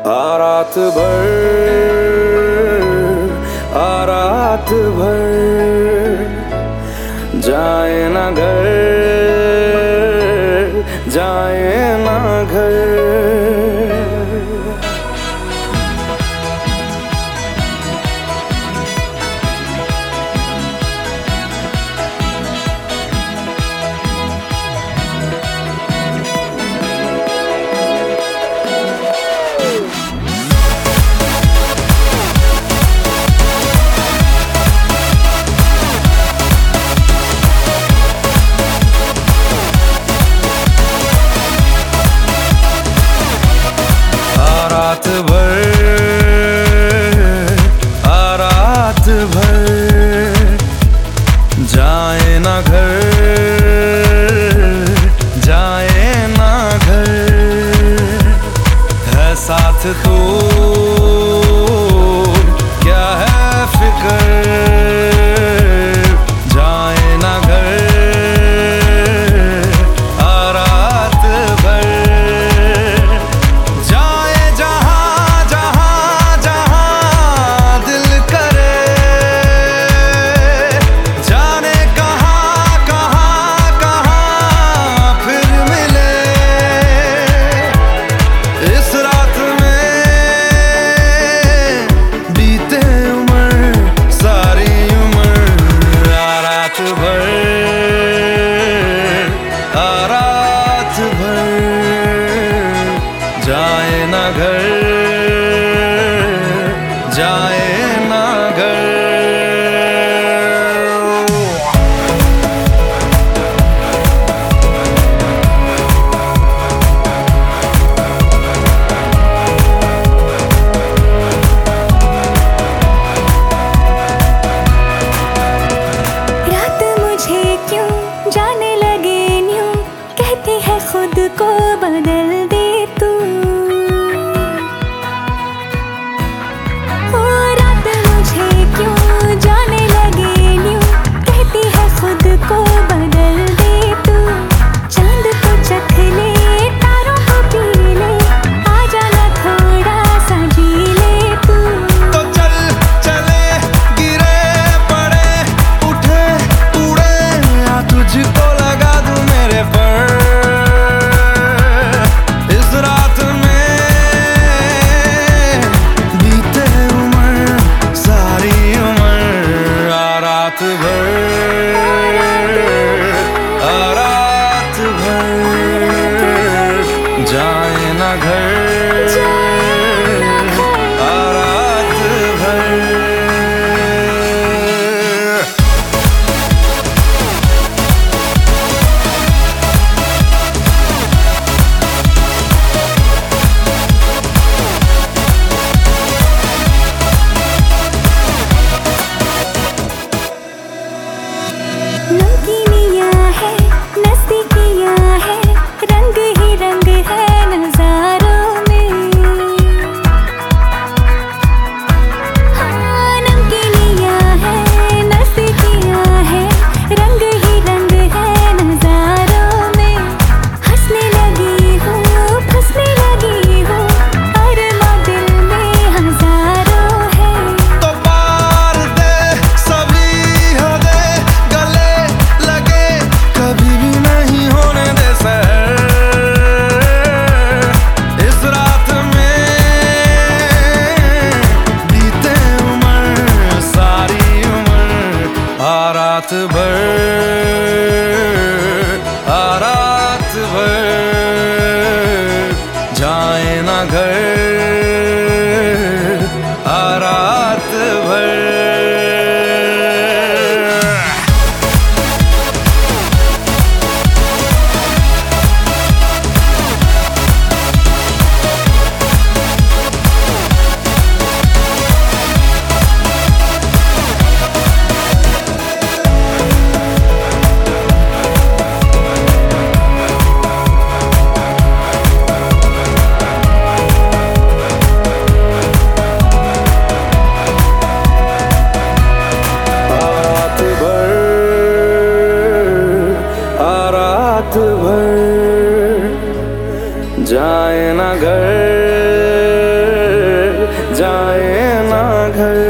रात भर, रात भर, जाए ना घर, जाए ना घर। रात भर, रात भर, जाए ना घर, जाए ना घर। है साथ तो क्या है फिक्र, जाए ना घर, रात भर। रात भर, जाए ना घर, जाए ना घर। रात मुझे क्यों जाने लगे न्यूं, कहती है खुद को बदल दे तू। ओ रात मुझे क्यों जाने लगे न्यूं, कहती है खुद को बदल दे तू। चांद को चख ले, तारों को पी ले, आ जाना थोड़ा सा जी ले तू। तो चल चले, गिरे पड़े, उठे उड़े, या तुझको लगा दूं मेरे पर। इस रात में बीते उम्र, सारी उम्र। रात भर, रात भर, जाए ना घर, रात भर। नमकीनियाँ है, नज़दीकियाँ है, रंग ही रंग है नज़ारों में। हाँ, नमकीनियाँ है, नज़दीकियाँ है, रंग ही रंग है नज़ारों में। हंसने लगी हूँ, फंसने लगी हूँ, अरमा दिल में हज़ारों है। तो पार दे सभी हदे, गले लगे कभी भी नहीं होने दे सहर। इस रात में बीते उम्र, सारी उम्र। रात भर, रात भर, जाए ना घर, रात भर। रात भर, जाए ना घर, घर